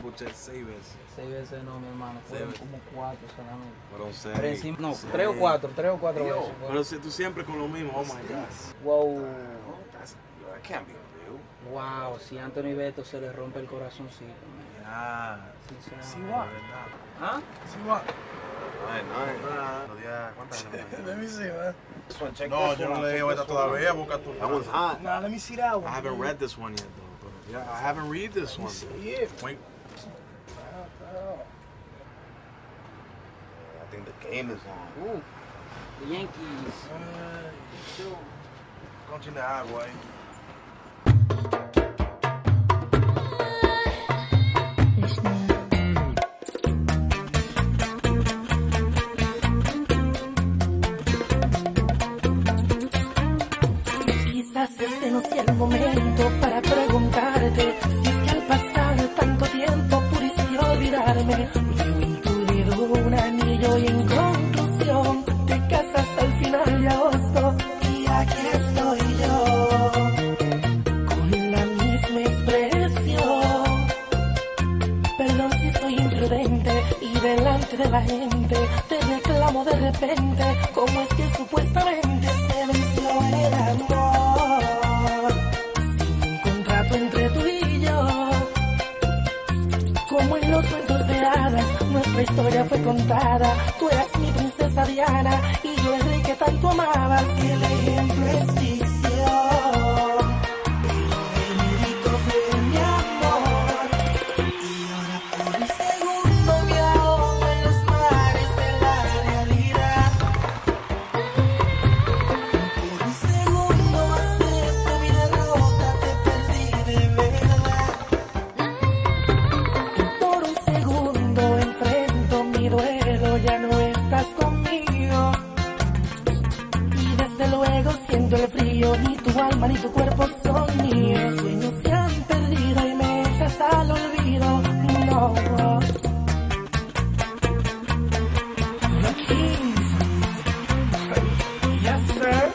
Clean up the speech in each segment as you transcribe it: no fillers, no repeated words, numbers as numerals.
escuché 6 veces. 6 veces no, mi hermano. Fueron como 4 solamente. Fueron 6. Pero encima, no, 3 o 4 veces. Pero si tú siempre con lo mismo, oh my God. Wow. That can't be real. Wow, si Anthony Beto se le rompe el corazoncito. Yeah. Sinceramente. Sí, va. ¿Ah? Sí, va. ¿Cuántas Let me see, man. No, yo no le digo esta todavía. Busca tu. That one's hot. Nah, let me see that one. I haven't read this one yet, though. But yeah, I haven't read this one. See it. Wait. I think the game is on. Ooh, the Yankees. Continúa agua ahí. Quizás este no sea el momento para preguntarte si es que al pasar tanto tiempo pudiste olvidarme. Yo incluido un anillo y en conclusión te casas al final de agosto y aquí estoy yo con la misma expresión. Perdón si soy imprudente y delante de la gente te reclamo de repente cómo es que supuestamente se venció el amor sin un contrato entre tú y yo. Como en los cuentos de hadas nuestra historia fue contada. Tú eras mi princesa Diana y yo el rey que tanto amabas. Y el ejemplo es ficción, pero verídico fue mi amor. Y ahora por un segundo me ahogo en los mares de la realidad. Por un segundo acepto mi derrota, te perdí de verdad. Y por un segundo enfrento mi duelo, ya no estás conmigo. Y desde luego siento el frío, ni tu alma ni tu cuerpo son míos. Sueños se han perdido y me echas al olvido. No. The Kings. Yes, sir.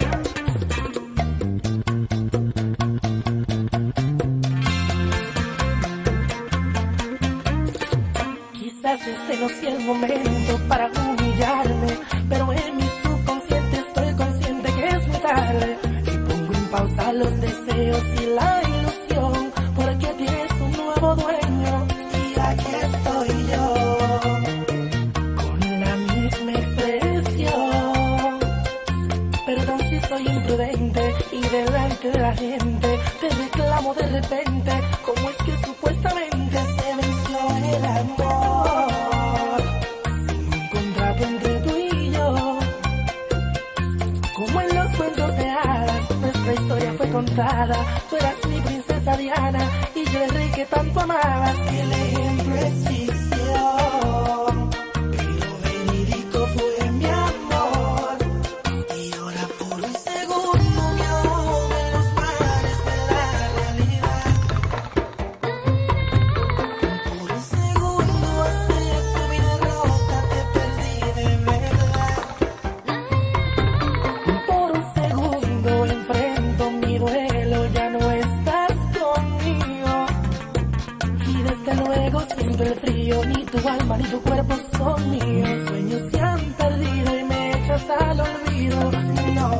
Quizás este no sea el momento para humillarme, pero en mi subconsciente estoy consciente que es muy tarde. Y pongo en pausa los deseos y la ilusión, porque tienes un nuevo dueño. Y aquí estoy yo, con la misma expresión. Perdón si soy imprudente y delante de la gente te reclamo de repente cómo es que supuestamente se venció el amor sin un contrato entre tú y yo. Como en los cuentos de hadas nuestra historia fue contada. Tú eras mi princesa Diana y yo el rey que tanto amabas. El ejemplo es ficción, pero verídico fue mi amor. Y ahora por un segundo me ahogo en los mares de la realidad. Por un segundo acepto mi derrota, te perdí de verdad. Por un segundo enfrento mi duelo, ya no estás conmigo. Y desde luego siento el frío, ni tu alma ni tu cuerpo son míos. Sueños se han perdido y me echas al olvido. No.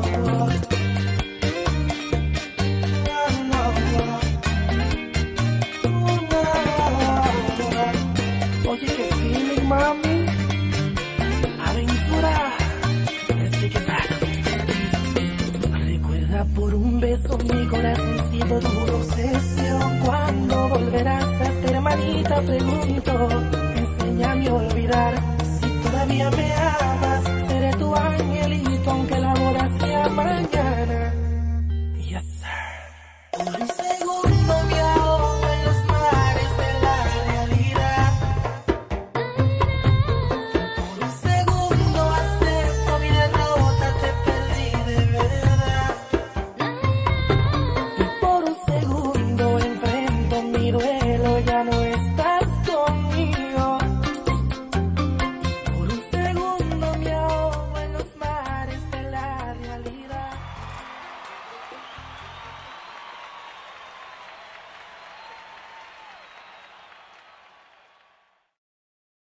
Oye, qué feeling, mami. Aventura. Desde que recuerda por un beso mi corazoncito duro. Obsesión, ¿cuándo volverás a ser hermanita? Pregunto. Enséñame a olvidar si todavía me amas.